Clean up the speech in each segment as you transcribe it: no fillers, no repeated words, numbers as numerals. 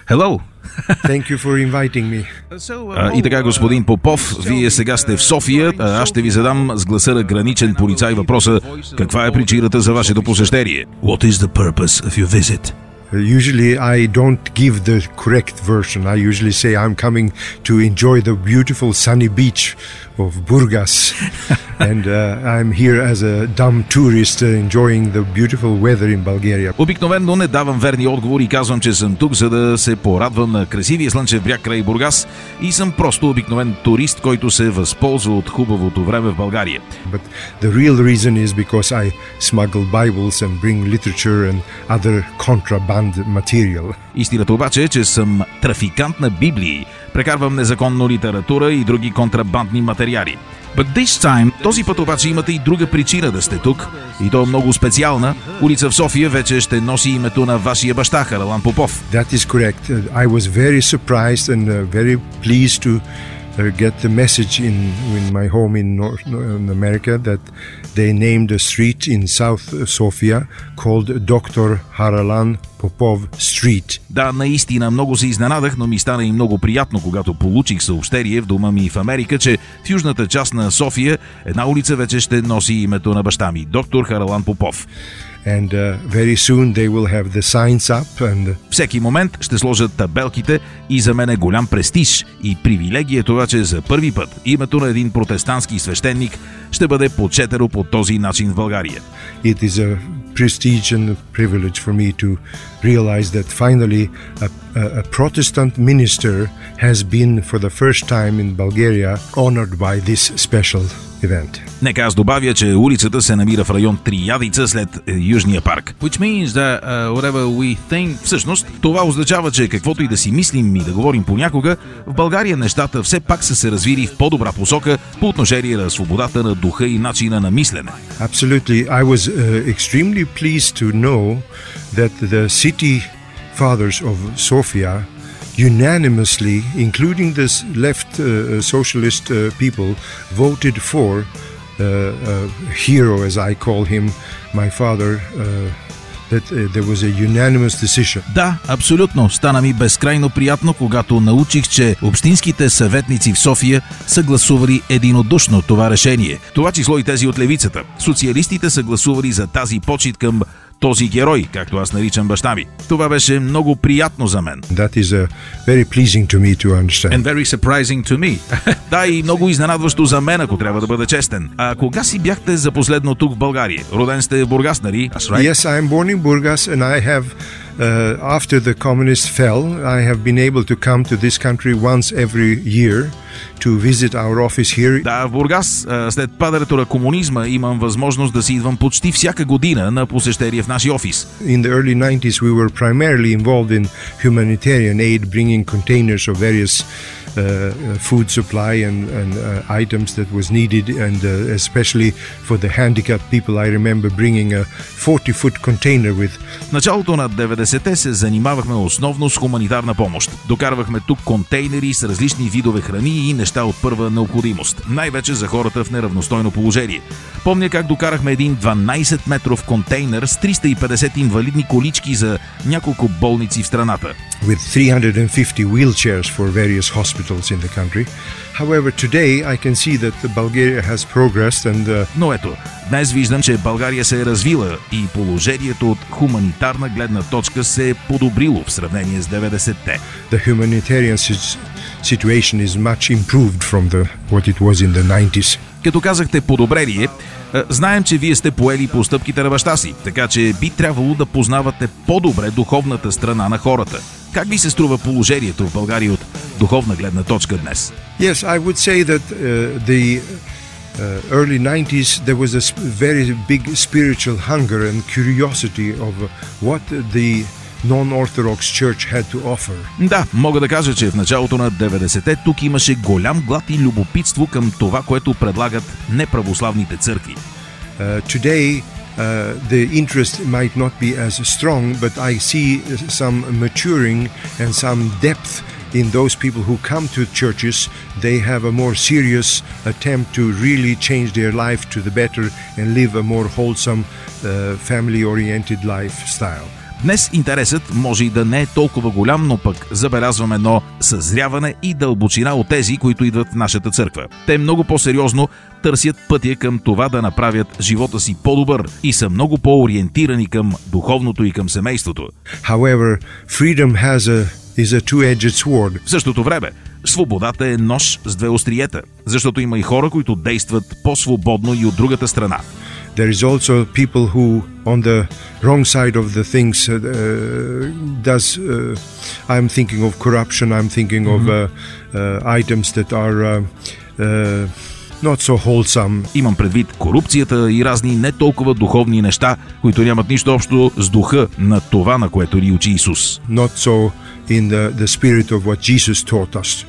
Hello! Thank you for inviting me. И така, господин Попов, вие сега сте в София. Аз ще ви задам с гласа на граничен полицай въпроса: каква е причината за вашето посещение? What is the purpose of your visit? Usually I don't give the correct version. I usually say I'm coming to enjoy the beautiful sunny beach of Burgas. And I'm here as a dumb tourist enjoying the beautiful weather in Bulgaria. Обикновено не давам верни отговори и казвам, че съм тук, за да се порадвам на красивия слънчев бряг край Бургас и съм просто обикновен турист, който се възползва от хубавото време в България. But the real reason is because I smuggle Bibles and bring literature and other contraband material. Истината обаче е, че съм трафикант на Библии. Прекарвам незаконно литература и други контрабандни материали. But this time, този път обаче имате и друга причина да сте тук. И то е много специална. Улица в София вече ще носи името на вашия баща, Харалан Попов. That is correct. I was very surprised and very pleased to get the message in my home in North America that they named a street in South Sofia called Dr. Haralan Popov Street. Да, наистина много се изненадах, но ми стана и много приятно, когато получих съобщение в дома ми в Америка, че в южната част на София една улица вече ще носи името на баща ми, доктор Харалан Попов. And very soon they will have the signs up and всеки момент ще сложат табелките и за мен е голям престиж и привилегия това, че за първи път името на един протестантски свещеник ще бъде почетено по този начин в България. It is a prestige and a privilege for me to realize that finally a Protestant minister has been for the first time in Bulgaria honored by this special event. Нека аз добавя, че улицата се намира в район Триядица след Южния парк. Which means that whatever we think... Всъщност, това означава, че каквото и да си мислим и да говорим понякога, в България нещата все пак са се развили в по-добра посока по отношение на свободата на духа и начина на мислене. Absolutely. I was extremely pleased to know that the city fathers of Sofia unanimously, including the left socialist people, voted for hero, as I call him, my father, that there was a unanimous decision. Да, абсолютно. Стана ми безкрайно приятно, когато научих, че общинските съветници в София са гласували единодушно това решение. Това число и тези от левицата. Социалистите са гласували за тази почит към този герой, както аз наричам баща ми. Това беше много приятно за мен. That is very pleasing to me to understand. And very surprising to me. Да, и много изненадващо за мен, ако трябва да бъда честен. А кога си бяхте за последно тук в България? Роден сте в Бургас, нали? Yes, I am born in Burgas and I have after the communists fell, I have been able to come to this country once every year to visit our office here. Да, в Бургас, след падането на комунизма, имам възможност да си идвам почти всяка година на посещение в нашия офис. In the early 90s we were primarily involved in humanitarian aid, bringing containers of various food supply and items that was needed, and especially for the handicapped people I remember bringing a 40-foot container with. В началото на 90-те се занимавахме основно с хуманитарна помощ. Докарвахме тук контейнери с различни видове храни и неща от първа необходимост, най-вече за хората в неравностойно положение. Помня как докарахме един 12-метров контейнер с 350 инвалидни колички за няколко болници в страната. With 350 wheelchairs for various hospitals in the country. However, today I can see that Bulgaria has progressed and Но ето, днес виждам, че България се е развила и положението от хуманитарна гледна точка се е подобрило в сравнение с 90-те. The humanitarian situation is much improved from what it was in the 90s. Като казахте подобрение, знаем, че вие сте поели по стъпките на баща си, така че би трябвало да познавате по-добре духовната страна на хората. Как ви се струва положението в България от духовна гледна точка днес? Yes, I would say that the early 90s there was a very big spiritual hunger and curiosity of what the non-Orthodox church had to offer. Да, мога да кажа, че в началото на 90-те тук имаше голям глад и любопитство към това, което предлагат неправославните църкви. Today the interest might not be as strong, but I see some maturing and some depth in those people who come to churches. They have a more serious attempt to really change their life to the better and live a more wholesome, family-oriented lifestyle. Днес интересът може и да не е толкова голям, но пък забелязваме едно съзряване и дълбочина от тези, които идват в нашата църква. Те много по-сериозно търсят пътя към това да направят живота си по-добър и са много по-ориентирани към духовното и към семейството. However, freedom is a two-edged sword. В същото време, свободата е нож с две остриета, защото има и хора, които действат по-свободно и от другата страна. There is also people who, on the wrong side of the things, I'm thinking of corruption, I'm thinking of items that are not so wholesome. Имам предвид корупцията и разни не толкова духовни неща, които нямат нищо общо с духа на това, на което ни учи Исус. Not so in the spirit of what Jesus taught us.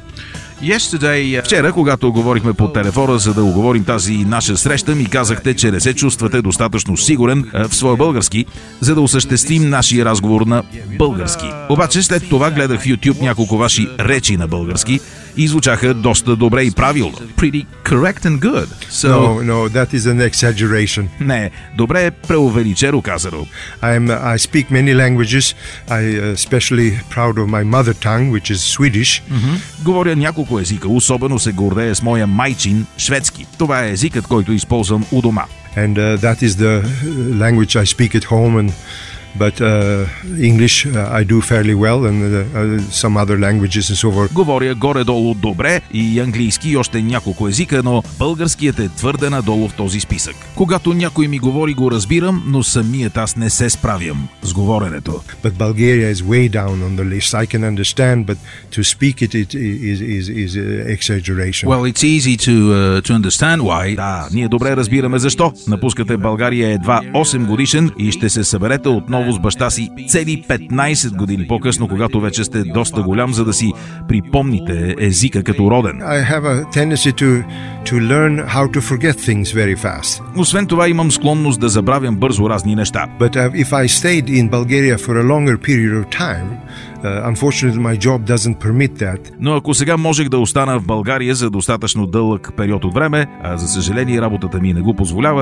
Вчера, когато говорихме по телефона, за да оговорим тази наша среща, ми казахте, че не се чувствате достатъчно сигурен в своя български, за да осъществим нашия разговор на български. Обаче след това гледах в YouTube няколко ваши речи на български и звучаха доста добре и правилно. Pretty correct and good. No, that is an exaggeration. Не, добре е преувеличено казано. I speak many languages. I especially proud of my mother tongue, which is Swedish. Говоря няколко езика, особено се гордея с моя майчин шведски. Това е езикът, който използвам у дома. And that is the language I speak at home, but English I do fairly well, and some other languages and so forth. Говоря горе-долу добре и английски и още няколко езика, но българският е твърде надолу в този списък. Когато някой ми говори, го разбирам, но самият аз не се справям с говоренето. But Bulgaria is way down on the list. I can understand, but to speak it is exaggeration. Well, it's easy to understand why. Да, ние добре разбираме защо. Напускате България едва 8 годишен и ще се съберете отново с баща си цели 15 години по-късно, когато вече сте доста голям, за да си припомните езика като роден. I have a tendency to learn how to forget things very fast. Освен това имам склонност да забравям бързо разни неща. But if I stayed in Bulgaria for a longer period of time, unfortunately my job doesn't permit that. Но ако сега можех да остана в България за достатъчно дълъг период от време, а за съжаление работата ми не го позволява,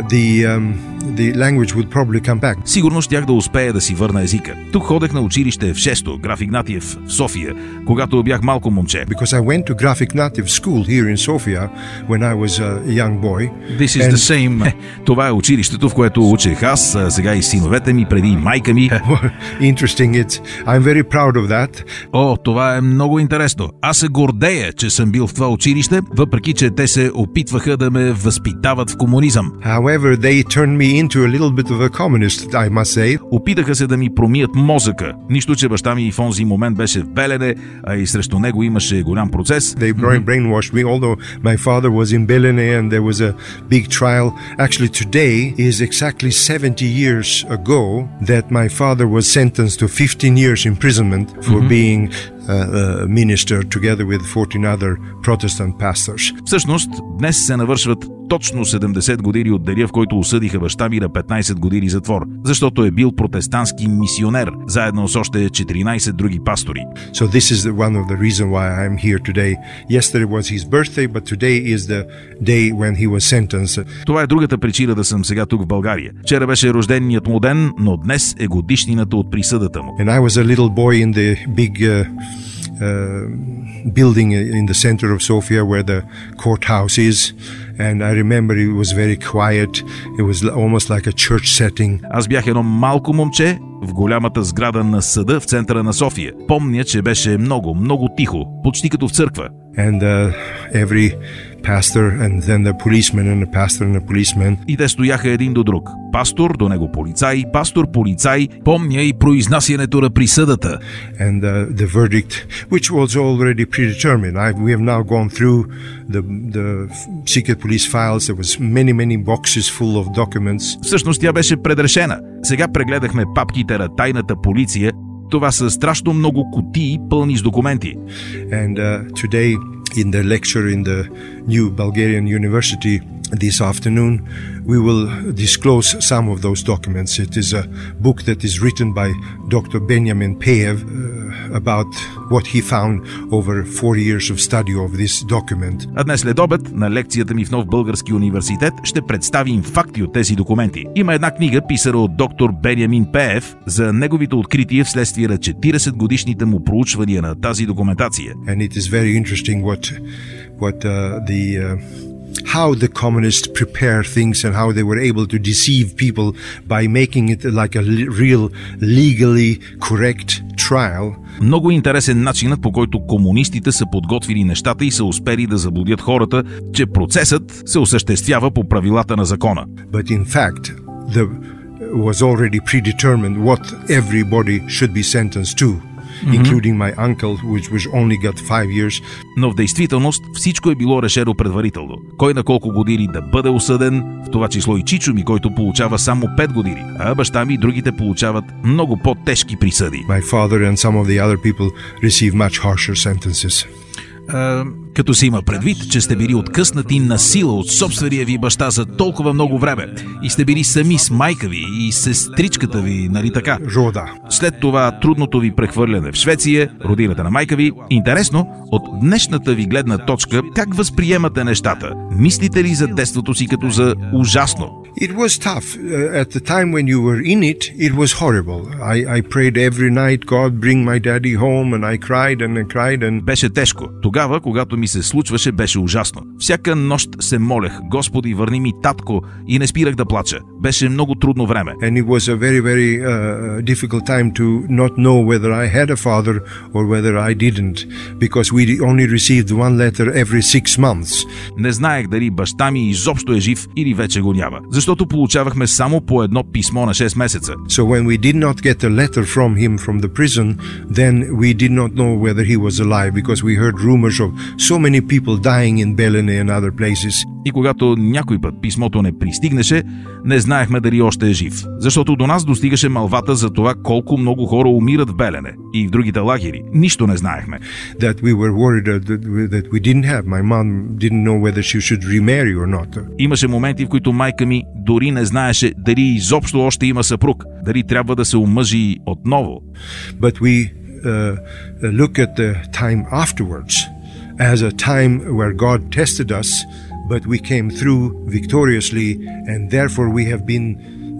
the language would probably come back. Сигурно щях да успея да си върна езика. Тук ходех на училище в 6-то, Граф Игнатиев, в София, когато бях малко момче. Because I went to Graf Ignatieff School here in Sofia when I was a young boy. This is the same. Това е училището, в което учех аз, сега и синовете ми, преди майка ми. Interesting. I'm very proud of that. О, това е много интересно. Аз се гордея, че съм бил в това училище, въпреки че те се опитваха да ме възпитават в комунизъм. However, they turned me into a little bit of a communist, I must say. Опитаха се да ми промият мозъка. Нищо, че баща ми в онзи момент беше в Белене, а и срещу него имаше голям процес. They brainwashed me, although my father was in Belene and there was a big trial. Actually, today is exactly 70 years ago that my father was sentenced to 15 years imprisonment for being minister together with 14 other Protestant pastors. Всъщност, днес се навършват точно 70 години от деня, в който осъдиха баща ми на 15 години затвор, защото е бил протестантски мисионер, заедно с още 14 други пастори. So this is one of the reason why I'm here today. Yesterday was his birthday, but today is the day when he was sentenced. Това е другата причина да съм сега тук в България. Вчера беше рожденият му ден, но днес е годишнината от присъдата му. And I was a little boy in the big building in the center of Sofia where the courthouse is, and I remember it was very quiet. It was almost like a church setting. Аз бях едно малко момче в голямата сграда на съда в центъра на София. Помня, че беше много тихо, почти като в църква. And every pastor and then the policeman and the pastor and the policeman. И те стояха един до друг. Пастор, до него полицай, пастор, полицай. Помня и произнасянето на присъдата. And the verdict, which was already predetermined. We have now gone through the secret police files. There was many boxes full of documents. Всъщност тя беше предрешена. Сега прегледахме папките на тайната полиция. Това са страшно много кутии, пълни с документи. And today in the lecture in the new Bulgarian University, this afternoon, we will disclose some of those documents. It is a book that is written by Dr. Benjamin Peev about what he found over 4 years of study of this document. А днес след обед на лекцията ми в Нов български университет ще представим факти от тези документи. Има една книга, писана от доктор Бенямин Пеев, за неговите открития вследствие на 40-годишните му проучвания на тази документация. And it is very interesting how the communists prepare things and how they were able to deceive people by making it like a real legally correct trial. Много интересен начинът, по който комунистите са подготвили нещата и са успели да заблудят хората, че процесът се осъществява по правилата на закона. But in fact, was already predetermined what everybody should be sentenced to. Including my uncle, which only got 5 years. Но в действителност всичко е било решено предварително. Кой на колко години да бъде осъден, в това число и чичо ми, който получава само 5 години, а баща ми и другите получават много по-тежки присъди. My father and some of the other people receive much harsher sentences. Като се има предвид, че сте били откъснати на сила от собствения ви баща за толкова много време и сте били сами с майка ви и сестричката ви, нали така? Рода. След това трудното ви прехвърляне в Швеция, родината на майка ви. Интересно, от днешната ви гледна точка, как възприемате нещата? Мислите ли за детството си като за ужасно? It was tough. At the time when you were in it, it was horrible. I prayed every night, God, bring my daddy home, and I cried. Беше тежко. Тогава, когато ми се случваше, беше ужасно. Всяка нощ се молех: Господи, върни ми татко, и не спирах да плача. Беше много трудно време. And it was a very, very difficult time to not know whether I had a father or whether I didn't, because we only received one letter every 6 months. Не знаех дали баща ми изобщо е жив или вече го няма, защото получавахме само по едно писмо на 6 месеца. So when we did not get a letter from him from the prison, then we did not know whether he was alive, because we heard rumors of so many people dying in Belene and other places. И когато някой път писмото не пристигнеше, не знаехме дали още е жив, защото до нас достигаше мълвата за това колко много хора умират в Белене и в другите лагери. Нищо не знаехме. That we were worried that we didn't have. My mom didn't know whether she should remarry or not. Имаше моменти, в които майка ми дори не знаеше дали изобщо още има съпруг, дали трябва да се омъжи отново. But we look at the time afterwards as a time where God tested us, but we came through victoriously, and therefore we have been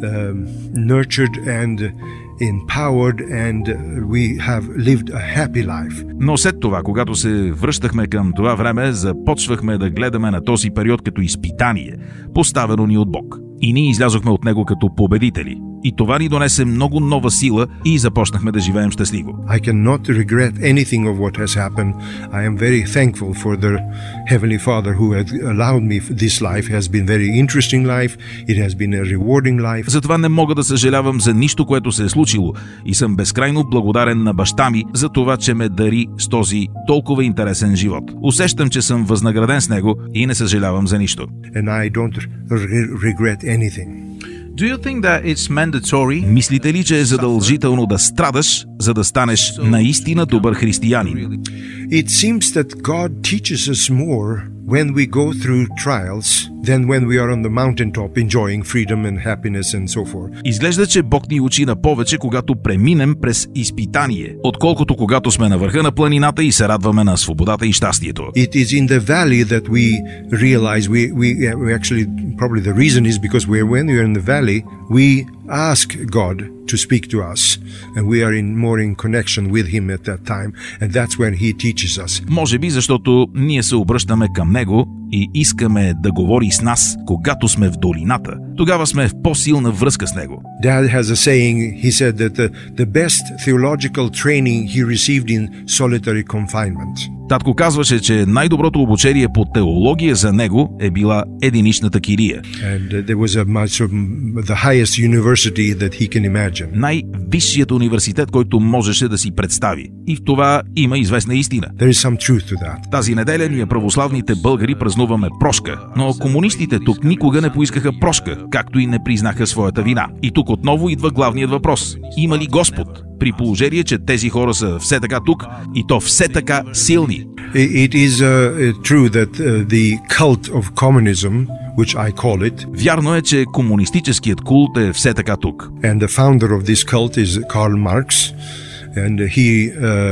nurtured and empowered, and we have lived a happy life. Но след това, когато се връщахме към това време, започвахме да гледаме на този период като изпитание, поставено ни от Бог. И ние излязохме от него като победители. И това ни донесе много нова сила и започнахме да живеем щастливо. I cannot regret anything of what has happened. I am very thankful for the Heavenly Father who has allowed me this life. It has been very interesting life. It has been a rewarding life. Затова не мога да съжалявам за нищо, което се е случило, и съм безкрайно благодарен на баща ми за това, че ме дари с този толкова интересен живот. Усещам, че съм възнаграден с него и не съжалявам за нищо. And I don't regret anything. Do you think that it's mandatory? Мислите ли, че е задължително да страдаш, за да станеш наистина добър християнин? It seems that God teaches us more when we go through trials than when we are on the mountaintop enjoying freedom and happiness and so forth. Изглежда, че Бог ни учи на повече, когато преминем през изпитание, отколкото когато сме на върха на планината и се радваме на свободата и щастието. It is in the valley that we realize we actually, probably the reason is because when we are in the valley, we ask God to speak to us, and we are more in connection with Him at that time, and that's when He teaches us. Може би защото ние се обръщаме към Него и искаме да говори с нас, когато сме в долината. Тогава сме в по-силна връзка с Него. Dad has a saying. He said that the best theological training he received in solitary confinement. Татко казваше, че най-доброто обучение по теология за него е била единичната кирия. And there was the highest university that he can imagine. Най-висшият университет, който можеше да си представи. И в това има известна истина. There is some truth to that. Тази неделя ние, православните българи, празнуваме прошка, но комунистите тук никога не поискаха прошка, както и не признаха своята вина. И тук отново идва главният въпрос. Има ли Господ? при положение, че тези хора са все така тук и то все така силни. It is true that the cult of communism, which I call it, Вярно е, че комунистическият култ е все така тук. and the founder of this cult is Karl Marx, and he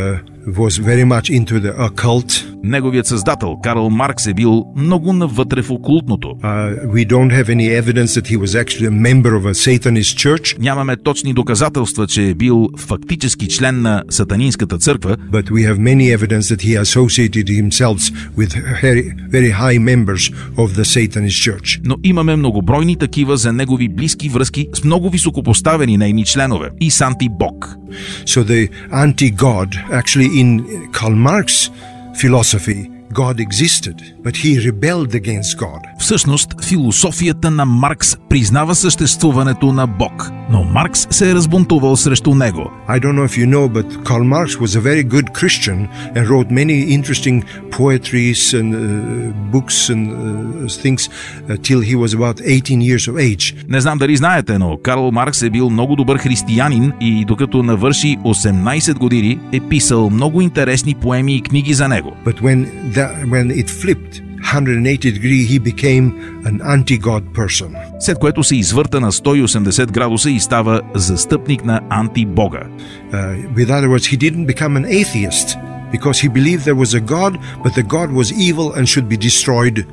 was very much into the occult. Неговият създател Карл Маркс е бил много навътре в окултното. We don't have any evidence that he was actually a member of a Satanist church, Нямаме точни доказателства, че е бил фактически член на сатанинската църква, but we have many evidence that he associated himself with very high members of the Satanist church. но имаме многобройни такива за негови близки връзки с много високопоставени нейни членове и с антибог. So the anti-God, actually in Karl Marx philosophy, God existed, but he rebelled against God. Всъщност, философията на Маркс признава съществуването на Бог, но Маркс се е разбунтувал срещу него. I don't know if you know, but Karl Marx was a very good Christian and wrote many interesting poetries and books and things till he was about 18 years of age. Не знам дали знаете, но Карл Маркс е бил много добър християнин и докато навърши 18 години е писал много интересни поеми и книги за него. But when it flipped 180 degrees, he became an anti-God person. След което се извърта на 180 градуса и става застъпник на антибога. With other words, he didn't become an atheist because he believed there was a God, but the God was evil and should be destroyed.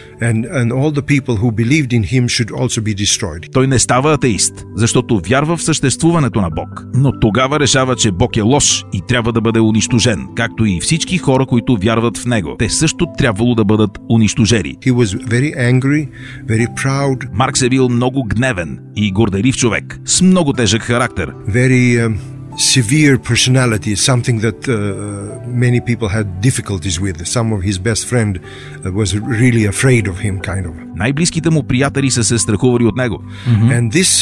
And all the people who believed in him should also be destroyed. Той не става атеист, защото вярва в съществуването на Бог. Но тогава решава, че Бог е лош и трябва да бъде унищожен, както и всички хора, които вярват в него. Те също трябвало да бъдат унищожени. He was very angry, very proud. Маркс е бил много гневен и горделив човек, с много тежък характер. Very severe personality, something that many people had difficulties with. Some of his best friend was really afraid of him, kind of. Най-близките му приятели са се страхували от него. And this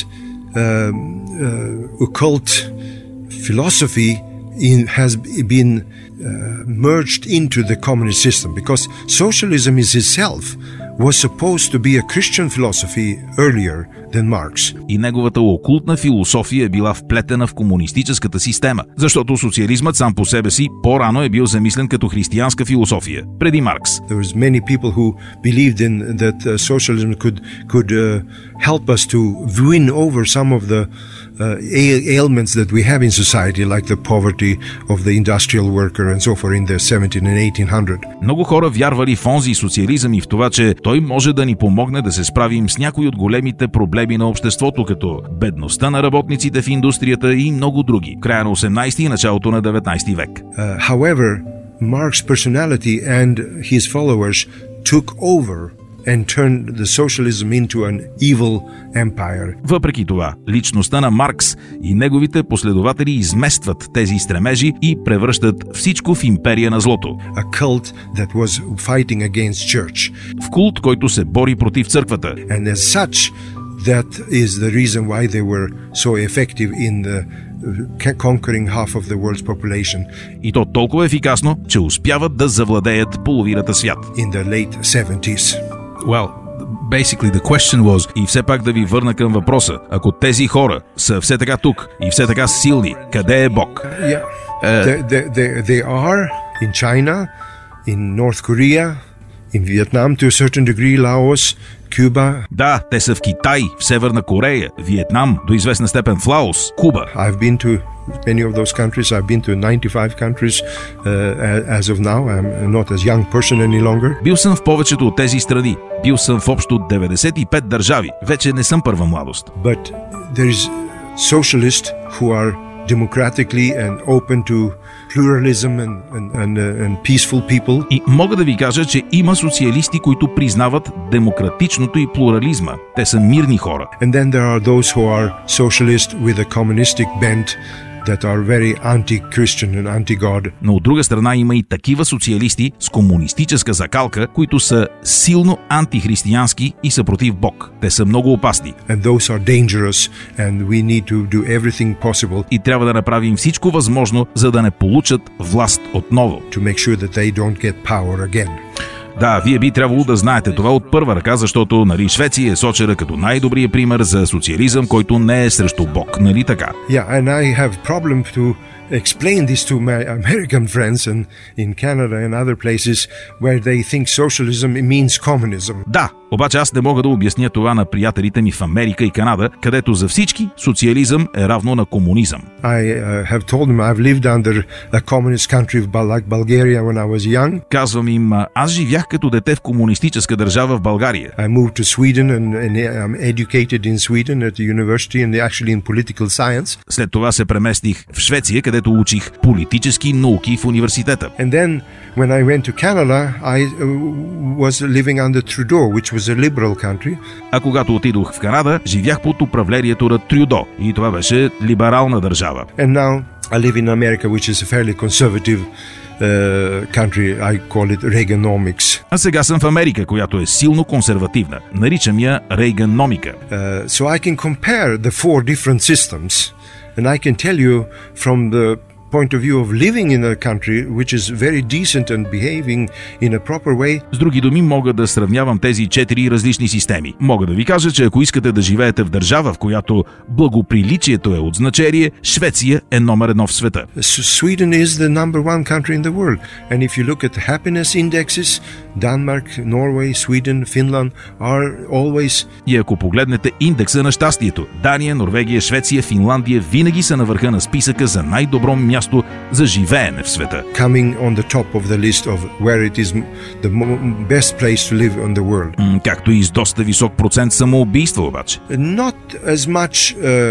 occult philosophy has been merged into the communist system, because socialism is itself was supposed to be a Christian philosophy earlier than Marx. И неговата окултна философия е била вплетена в комунистическата система, защото социализмът сам по себе си по-рано е бил замислен като християнска философия, преди Маркс. There was many people who believed in that socialism could help us to win over some of the ailments that we have in society, like the poverty of the industrial worker and so forth in the 17 and 1800. Много хора вярвали в онзи социализъм и в това, че той може да ни помогне да се справим с някои от големите проблеми на обществото, като бедността на работниците в индустрията и много други, края на 18 и началото на 19 век. However, Marx's personality and his followers took over and turned the socialism into an evil empire. Въпреки това, личността на Маркс и неговите последователи изместват тези стремежи и превръщат всичко в империя на злото. A cult that was fighting against church. В култ, който се бори против църквата. And as such, that is the reason why they were so effective in the conquering half of the world's population. И то толкова ефикасно, че успяват да завладеят половината свят. In the late 70s. Well, basically the question was... И все пак да ви върна към въпроса. Ако тези хора са все така тук и все така силни, къде е Бог? Yeah. They are in China, in North Korea, in Vietnam to a certain degree, Laos, Cuba. Да, те са в Китай, в Северна Корея, Виетнам, до известна степен в Лаос, Куба. I've been to many of those countries. I've been to 95 countries as of now. I'm not a young person any longer. Бил съм в повечето от тези страни. Бил съм в общо 95 държави. Вече не съм първа младост. But there is socialists who are democratically and open to pluralism and peaceful people. И мога да ви кажа, че има социалисти, които признават демократичното и плурализма. Те са мирни хора. And then there are those who are socialist with a communistic bent that are very anti-Christian and anti-God. Но от друга страна има и такива социалисти с комунистическа закалка, които са силно антихристиянски и са против Бог. Те са много опасни. And those are dangerous and we need to do everything possible. И трябва да направим всичко възможно, за да не получат власт отново. To make sure that they don't get power again. Да, вие би трябвало да знаете това от първа ръка, защото, нали, Швеция е сочена като най-добрият пример за социализъм, който не е срещу Бог, нали така? Yeah, and I have problem to explain this to my American friends and in Canada and other places where they think socialism means communism. Да, обаче аз не мога да обясня това на приятелите ми в Америка и Канада, където за всички социализъм е равно на комунизъм. I have told them I've lived under a communist country like Bulgaria when I was young. Казвам им, аз живях като дете в комунистическа държава в България. I moved to Sweden and I'm educated in Sweden at the university and actually in political science. След това се преместих в Швеция, където учих политически науки в университета. And then when I went to Canada, I was living under Trudeau, which was a liberal country. А когато отидох в Канада, живях под управлението на Трюдо и това беше либерална държава. And now I live in America, which is a fairly conservative country. I call it Reaganomics. А сега съм в Америка, която е силно консервативна. Наричам я Рейганомика. So I can compare the four different systems, and I can tell you from the point of view of living in a country which is very decent and behaving in a proper way. С други думи, мога да сравнявам тези 4 различни системи. Мога да ви кажа, че ако искате да живеете в държава, в която благоприличието е от значение, Швеция е номер 1 в света. Sweden is the number one country in the world. And if you look at happiness indexes, Denmark, Norway, Sweden, Finland are always... И ако погледнете индекса на щастието, Дания, Норвегия, Швеция, Финландия винаги са на върха на списъка за най-добро място за живеене в света. Coming on the top of the list of where it is the best place to live on the world. Както и с доста висок процент самоубийства обаче. Not as much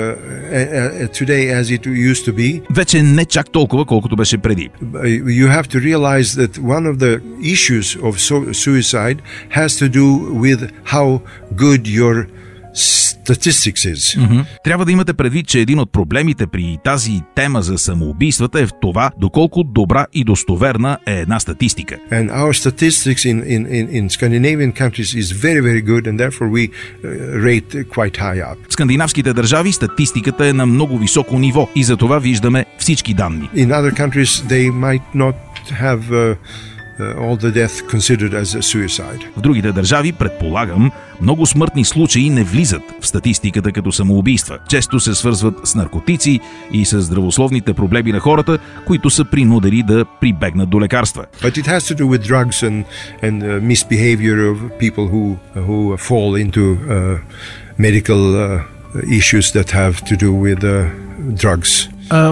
today as it used to be. Вече не чак толкова, колкото беше преди. You have to realize that one of the issues of suicide has to do with how good your statistics is. Трябва да имате предвид, че един от проблемите при тази тема за самоубийствата е в това, доколко добра и достоверна е една статистика. And our statistics in Scandinavian countries is very, very good, and therefore we rate quite high up. В скандинавските държави статистиката е на много високо ниво и за това виждаме всички данни. In other countries they might not have all the death considered as a suicide. В другите държави, предполагам, много смъртни случаи не влизат в статистиката като самоубийства. Често се свързват с наркотици и с здравословните проблеми на хората, които са принудени да прибегнат до лекарства. But it has to do with drugs and misbehavior of people who fall into medical issues that have to do with drugs.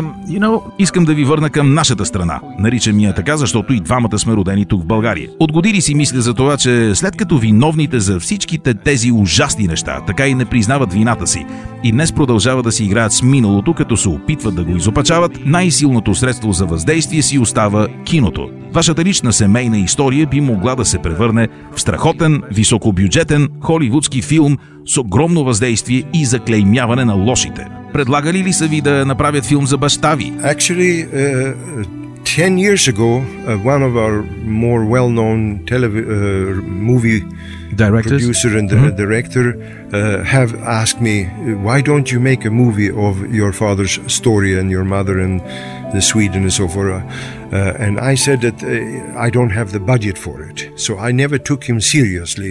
Искам да ви върна към нашата страна. Наричам я така, защото и двамата сме родени тук в България. От години си мисля за това, че след като виновните за всичките тези ужасни неща така и не признават вината си и днес продължават да си играят с миналото, като се опитват да го изопачават, най-силното средство за въздействие си остава киното. Вашата лична семейна история би могла да се превърне в страхотен, високобюджетен холивудски филм с огромно въздействие и заклеймяване на лошите. Предлагали ли са ви да направят филм за баща ви? Actually, 10 years ago, one of our more well-known movie producer and director have asked me, why don't you make a movie of your father's story and your mother and the Sweden and so forth? And I said that I don't have the budget for it. So I never took him seriously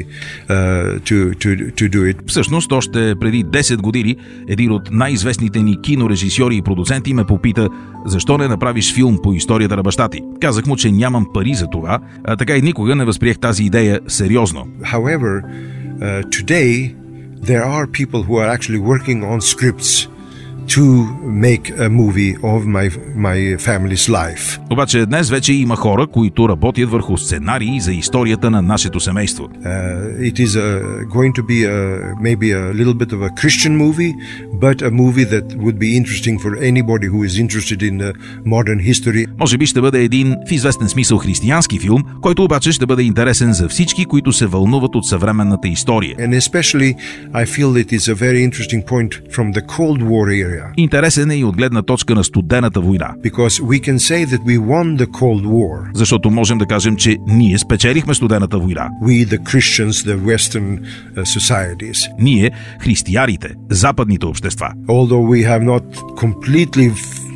to do it. Всъщност, още преди 10 години един от най-известните ни кинорежисьори и продуценти ме попита, защо не направиш филм по историята на баща ти. Казах му, че нямам пари за това, а така и никога не възприех тази идея сериозно. However, today there are people who are actually working on scripts to make a movie of my family's life. Обаче днес вече има хора, които работят върху сценарии за историята на нашето семейство. It is going to be maybe a little bit of a Christian movie, but a movie that would be interesting for anybody who is interested in modern history. Може би ще бъде един в известен смисъл християнски филм, който обаче ще бъде интересен за всички, които се вълнуват от съвременната история. And especially I feel that it's a very interesting point from the Cold War era. Интересен е и от гледна точка на студената война. Because we can say that we won the Cold War. Защото можем да кажем, че ние спечелихме студената война. We the Christians, the Western societies. Ние, християните, западните общества. Although we have not completely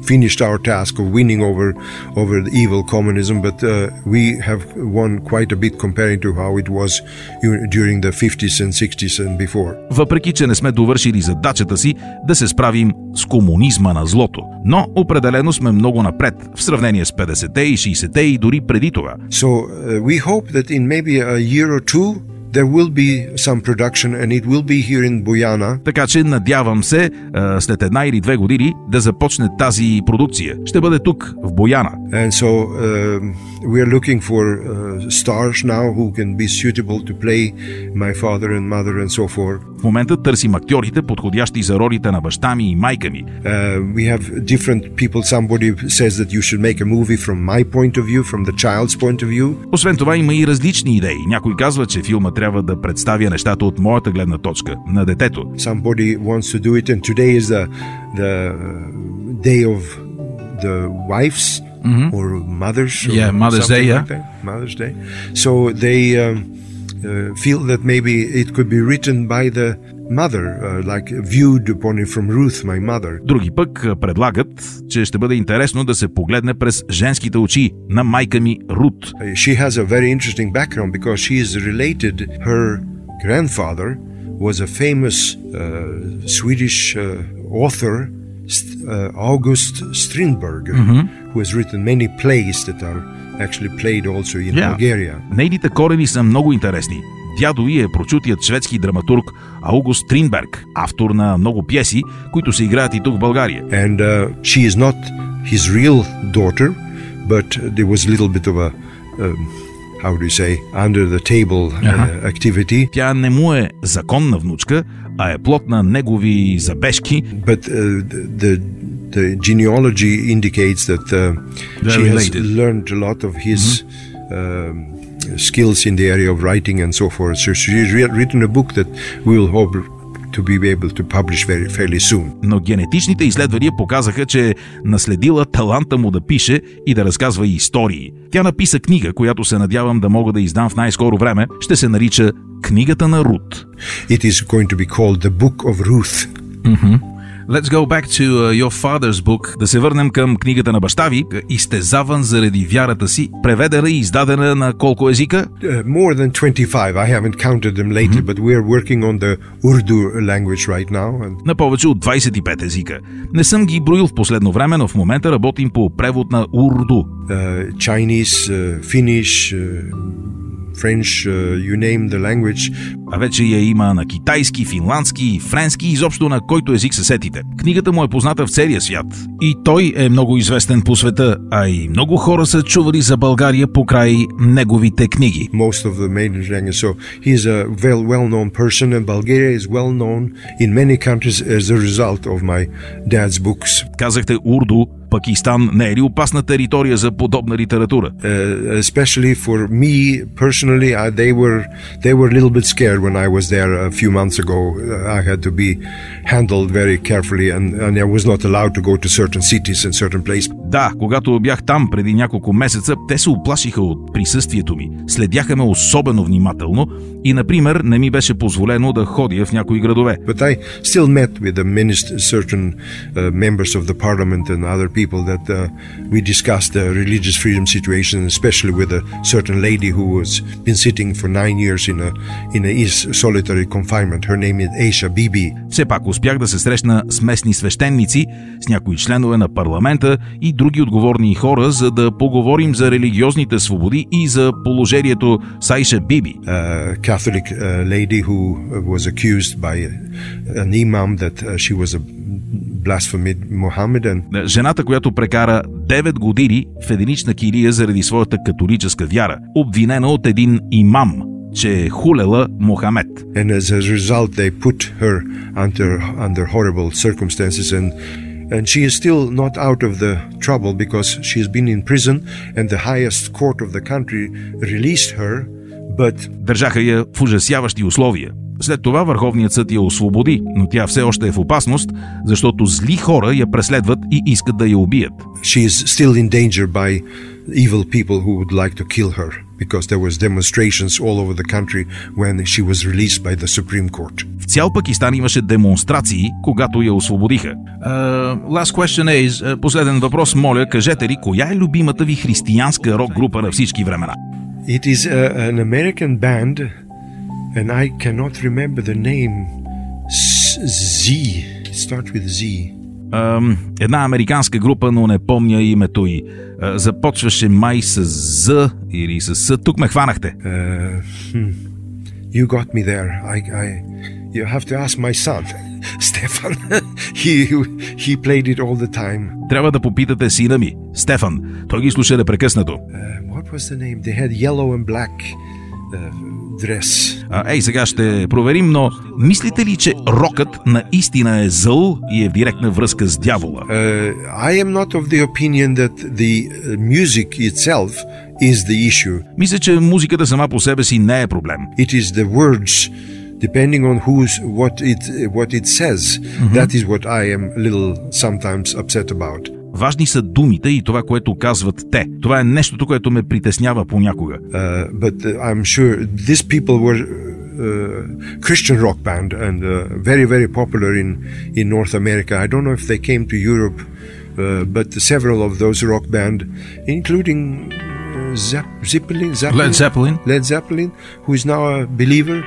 finished our task of winning over the evil communism, but we have won quite a bit comparing to how it was during the 50s and 60s and before. Въпреки че не сме довършили задачата си да се справим с комунизма на злото, но определено сме много напред в сравнение с 50-те и 60-те и дори преди това. So we hope that in maybe a year or two there will be some production and it will be here in Buyana. Така че надявам се след 1 или 2 години да започне тази продукция. Ще бъде тук в Бояна. And so we are looking for stars now who can be suitable to play my father and mother and so forth. В момента търсим актьорите, подходящи за ролите на баща ми и майка ми. We have different people. Somebody says that you should make a movie from my point of view, from the child's point of view. Освен това има и различни идеи. Някой казва, че филма трябва да представя нещата от моята гледна точка, на детето. Somebody wants to do it, and today is the day of the wives or mothers. Yeah, Mother's Day, yeah. Like that. Mother's Day. So they feel that maybe it could be written by the mother, like viewed upon it from Ruth, my mother. Други пък предлагат, че ще бъде интересно да се погледне през женските очи на майка ми Рут. She has a very interesting background because she is related. Her grandfather was a famous Swedish author, August Strindberg, who has written many plays that are actually played also in Bulgaria. Нейните корени са много интересни. Дядо ѝ е прочутият шведски драматург Аугуст Стринберг, автор на много пиеси, които се играят и тук в България. And she is not his real daughter, but there was a little bit of a how do you say, under the table activity. Тя не му е законна внучка, а е плод на негови забежки. But the genealogy indicates that she has learned a lot of his skills in the area of writing and so forth. So she's written a book that we will hope to be able to publish fairly soon. Но генетичните изследвания показаха, че наследила таланта му да пише и да разказва истории. Тя написа книга, която се надявам да мога да издам в най-скоро време. Ще се нарича Книгата на Рут. It is going to be called The Book of Ruth. Let's go back to your father's book. Да се върнем към книгата на баща ви, Изтезаван заради вярата си, преведена и издадена на колко езика? More than 25. I haven't counted them lately, but we are working on the Urdu language right now. На повече от 25 езика. Не съм ги броил в последно време, но в момента работим по превод на урду. Chinese, Finnish, French, you name the language. А вече я има на китайски, финландски, френски, изобщо на който език се сетите. Книгата му е позната в целия свят. И той е много известен по света, а и много хора са чували за България покрай неговите книги. Most of the major languages. So he is a well-known person, and Bulgaria is well-known in many countries as a result of my dad's books. Казахте урду. Пакистан не е ли опасна територия за подобна литература? Especially for me personally, they were a little bit scared when I was there a few months ago. I had to be handled very carefully, and I was not allowed to go to certain cities and certain places. Да, когато бях там преди няколко месеца, те се уплашиха от присъствието ми. Следяха ме особено внимателно и, например, не ми беше позволено да ходя в някои градове. But I still met with the certain members of the parliament and other people that we discussed the religious freedom situation, especially with a certain lady who was been sitting for 9 years in a solitary confinement. Her name is Aisha Bibi. Все пак успях да се срещна с местни свещеници, с някои членове на парламента и други отговорни хора, за да поговорим за религиозните свободи и за положението с Айша Биби. Catholic lady who was accused by an imam that she was a blasphemed Mohammedan. Жената, която прекара 9 години в единична килия заради своята католическа вяра, обвинена от един имам, че е хулела Мохамед. And as a result they put her under horrible circumstances, and she is still not out of the trouble because she has been in prison and the highest court of the country released her, but държаха я в ужасяващи условия. След това Върховният съд я освободи, но тя все още е в опасност, защото зли хора я преследват и искат да я убият. She is still in danger by evil people who would like to kill her, because there was demonstrations all over the country when she was released by the Supreme Court. В цял Пакистан имаше демонстрации, когато я освободиха. Last question is, последен въпрос, моля, кажете ли, коя е любимата ви християнска рок група на всички времена? It is an American band, and I cannot remember the name. Z. It starts with Z. Една американска група, но не помня името й. Започваше май с З или с С. Тук ме хванахте. You got me there. You have to ask my son, Stefan. He played it all the time. Трябва да попитате сина ми, Стефан. Той ги слуша непрекъснато. What was the name? They had yellow and black dress. Ей, сега ще проверим, но мислите ли, че рокът наистина е зъл и е в директна връзка с дявола? I am not of the opinion that the music itself is the issue. Мисля, че музиката сама по себе си не е проблем. It is the words, depending on what it says. That is what I am a little sometimes upset about. Важни са думите и това, което казват те. Това е нещото, което ме притеснява понякога. But I'm sure these people were Christian rock band and very, very popular in North America. I don't know if they came to Europe, but several of those rock band, including Led Zeppelin, who is now a believer.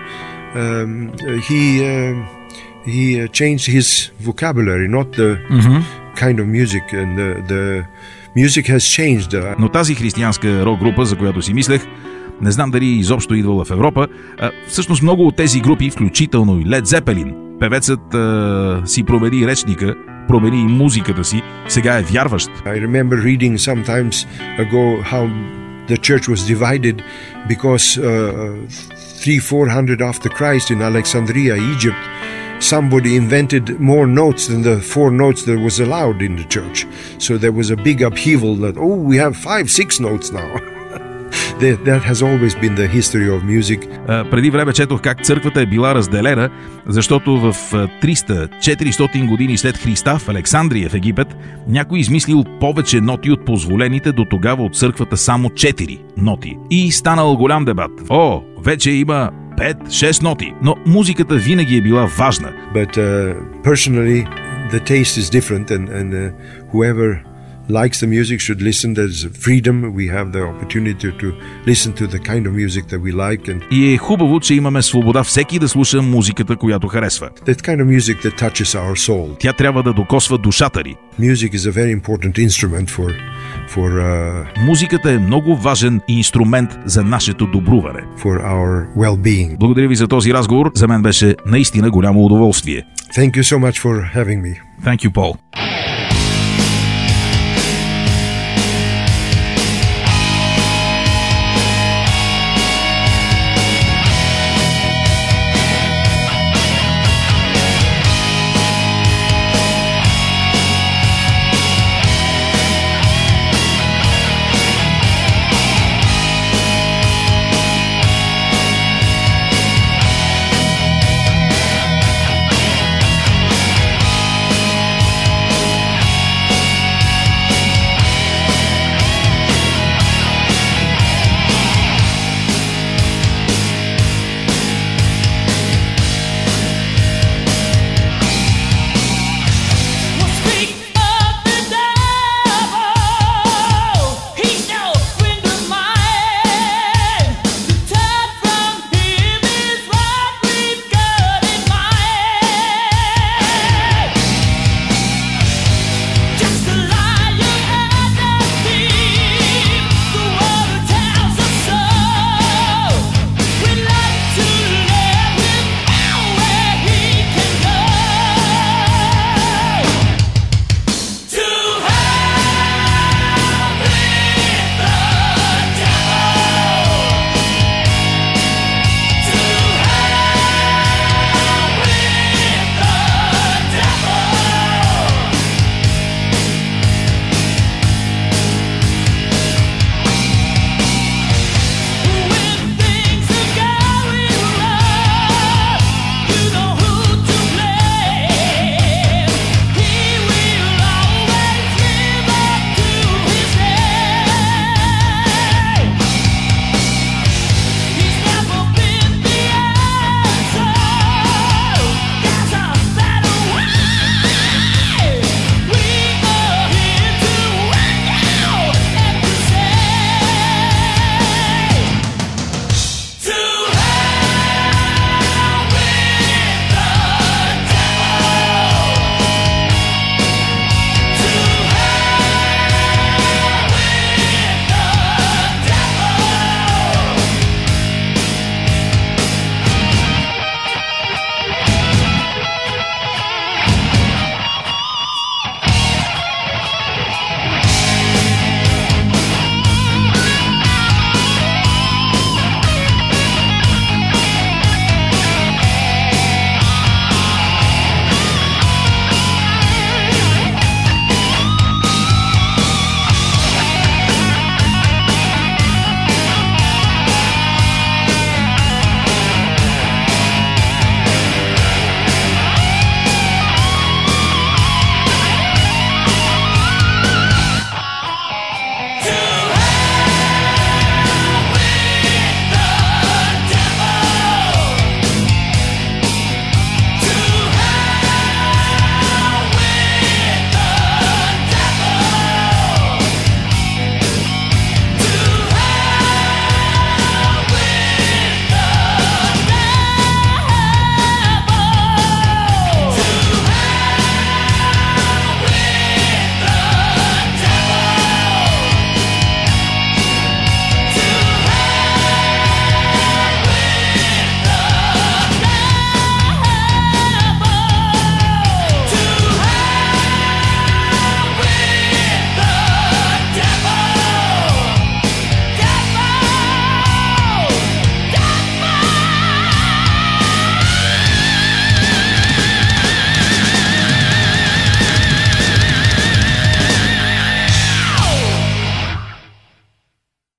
He changed his vocabulary, not the kind of music, and the music has changed. Но тази християнска рок група, за която си мислех, не знам дали изобщо идвала в Европа. Всъщност много от тези групи, включително и Led Zeppelin, певецът си промени речника, промени и музиката си, сега е вярващ. I remember reading sometimes ago how the church was divided because 300-400 after Christ in Alexandria, Egypt, somebody invented more notes than the 4 notes that was allowed in the church. So there was a big upheaval that, we have 5-6 notes now. That has always been the history of music. Преди време четох как църквата е била разделена, защото в 300-400 години след Христа в Александрия в Египет някой измислил повече ноти от позволените до тогава от църквата само 4 ноти. И станал голям дебат. Вече има 5-6 ноти, но музиката винаги е била важна. But personally, the taste is different, and whoever likes the music should listen. There's freedom. We have the opportunity to listen to the kind of music that we like. И е хубаво, че имаме свобода всеки да слуша музиката, която харесва. That kind of music that touches our soul. Тя трябва да докосва душата ни. Music is a very important instrument for Музиката е много важен инструмент за нашето добруване. For our well-being. Благодаря ви за този разговор. За мен беше наистина голямо удоволствие. Thank you so much for having me. Thank you, Paul.